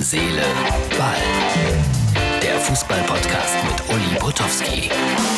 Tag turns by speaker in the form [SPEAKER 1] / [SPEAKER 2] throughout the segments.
[SPEAKER 1] Seele, Ball. Der Fußball-Podcast mit Uli Potowski.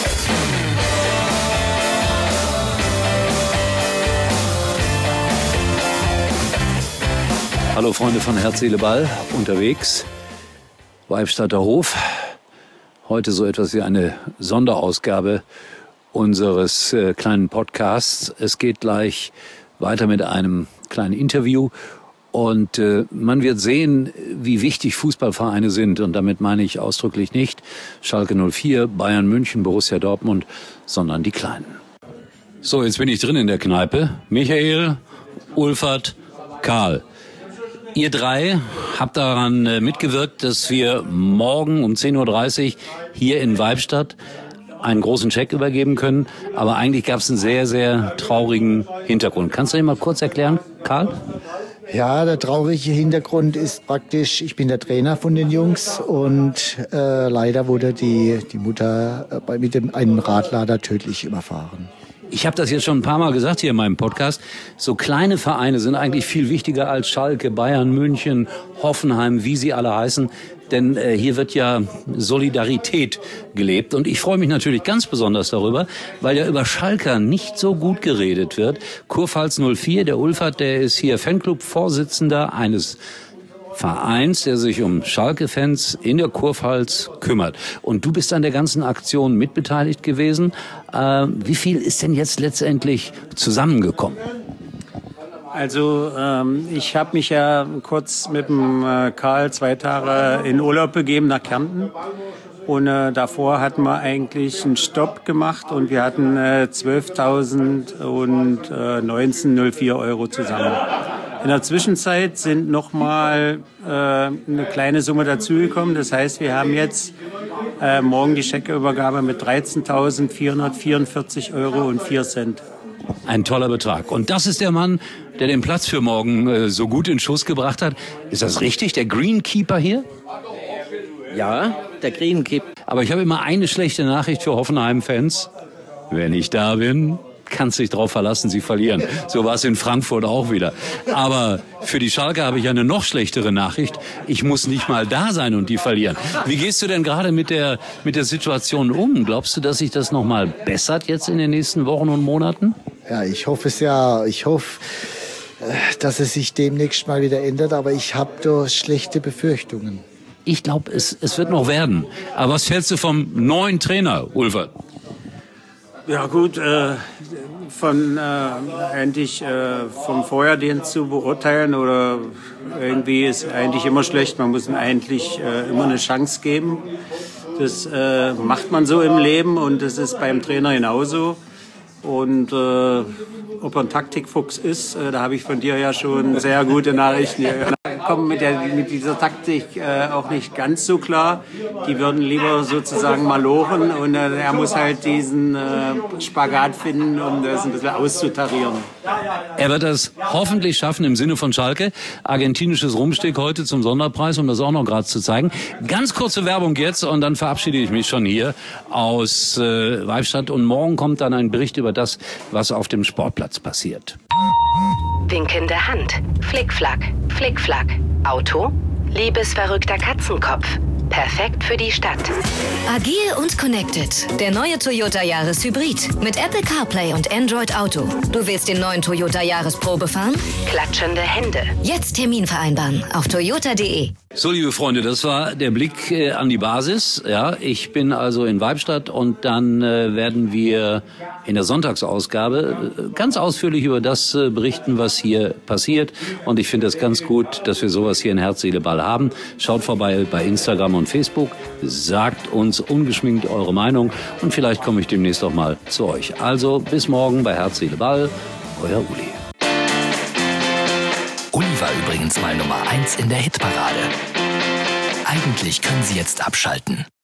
[SPEAKER 2] Hallo Freunde von Herz, Seele, Ball, unterwegs, Weibstadter Hof. Heute so etwas wie eine Sonderausgabe unseres kleinen Podcasts. Es geht gleich weiter mit einem kleinen Interview und man wird sehen, wie wichtig Fußballvereine sind. Und damit meine ich ausdrücklich nicht Schalke 04, Bayern München, Borussia Dortmund, sondern die Kleinen. So, jetzt bin ich drin in der Kneipe. Michael, Ulfert, Karl. Ihr drei habt daran mitgewirkt, dass wir morgen um 10.30 Uhr hier in Weibstadt einen großen Scheck übergeben können. Aber eigentlich gab es einen sehr, sehr traurigen Hintergrund. Kannst du dir mal kurz erklären, Karl?
[SPEAKER 3] Ja, der traurige Hintergrund ist praktisch, ich bin der Trainer von den Jungs und leider wurde die Mutter mit einem Radlader tödlich überfahren.
[SPEAKER 2] Ich habe das jetzt schon ein paar Mal gesagt hier in meinem Podcast. So kleine Vereine sind eigentlich viel wichtiger als Schalke, Bayern, München, Hoffenheim, wie sie alle heißen. Denn hier wird ja Solidarität gelebt. Und ich freue mich natürlich ganz besonders darüber, weil ja über Schalker nicht so gut geredet wird. Kurpfalz 04, der Ulfert, der ist hier Fanclub-Vorsitzender eines Vereins, der sich um Schalke-Fans in der Kurpfalz kümmert. Und du bist an der ganzen Aktion mitbeteiligt gewesen. Wie viel ist denn jetzt letztendlich zusammengekommen?
[SPEAKER 4] Also ich habe mich ja kurz mit dem Karl 2 Tage in Urlaub begeben nach Kärnten. Und davor hatten wir eigentlich einen Stopp gemacht und wir hatten 12.019,04 Euro zusammen. In der Zwischenzeit sind nochmal eine kleine Summe dazugekommen. Das heißt, wir haben jetzt morgen die Scheckübergabe mit 13.444,04 Euro.
[SPEAKER 2] Ein toller Betrag. Und das ist der Mann, der den Platz für morgen so gut in Schuss gebracht hat. Ist das richtig? Der Greenkeeper hier?
[SPEAKER 5] Ja, der Greenkeeper.
[SPEAKER 2] Aber ich habe immer eine schlechte Nachricht für Hoffenheim-Fans. Wenn ich da bin, kannst dich drauf verlassen, sie verlieren. So war es in Frankfurt auch wieder. Aber für die Schalker habe ich eine noch schlechtere Nachricht. Ich muss nicht mal da sein und die verlieren. Wie gehst du denn gerade mit der Situation um? Glaubst du, dass sich das noch mal bessert jetzt in den nächsten Wochen und Monaten?
[SPEAKER 3] Ja, ich hoffe es ja. Ich hoffe, dass es sich demnächst mal wieder ändert. Aber ich habe da schlechte Befürchtungen.
[SPEAKER 2] Ich glaube, es wird noch werden. Aber was hältst du vom neuen Trainer, Ulfert?
[SPEAKER 4] Ja gut, vom Vorjahrdienst zu beurteilen oder irgendwie ist eigentlich immer schlecht. Man muss ihm eigentlich immer eine Chance geben. Das macht man so im Leben und das ist beim Trainer genauso. Und ob er ein Taktikfuchs ist, da habe ich von dir ja schon sehr gute Nachrichten gehört. Kommen mit dieser Taktik auch nicht ganz so klar. Die würden lieber sozusagen malochen und er muss halt diesen Spagat finden, um das ein bisschen auszutarieren.
[SPEAKER 2] Er wird das hoffentlich schaffen im Sinne von Schalke. Argentinisches Rumsteak heute zum Sonderpreis, um das auch noch gerade zu zeigen. Ganz kurze Werbung jetzt und dann verabschiede ich mich schon hier aus Weibstadt. Und morgen kommt dann ein Bericht über das, was auf dem Sportplatz passiert.
[SPEAKER 6] Winkende Hand, Flickflack, Flickflack. Auto, liebesverrückter Katzenkopf. Perfekt für die Stadt.
[SPEAKER 7] Agil und connected. Der neue Toyota Yaris Hybrid. Mit Apple CarPlay und Android Auto. Du willst den neuen Toyota Yaris Probe fahren?
[SPEAKER 6] Klatschende Hände.
[SPEAKER 7] Jetzt Termin vereinbaren auf toyota.de.
[SPEAKER 2] So, liebe Freunde, das war der Blick an die Basis. Ja, ich bin also in Weibstadt und dann werden wir in der Sonntagsausgabe ganz ausführlich über das berichten, was hier passiert. Und ich finde es ganz gut, dass wir sowas hier in Herz, Seele, Ball haben. Schaut vorbei bei Instagram und Facebook. Sagt uns ungeschminkt eure Meinung und vielleicht komme ich demnächst auch mal zu euch. Also bis morgen bei Herz, Seele, Ball. Euer Uli.
[SPEAKER 1] Uli war übrigens mal Nummer 1 in der Hitparade. Eigentlich können Sie jetzt abschalten.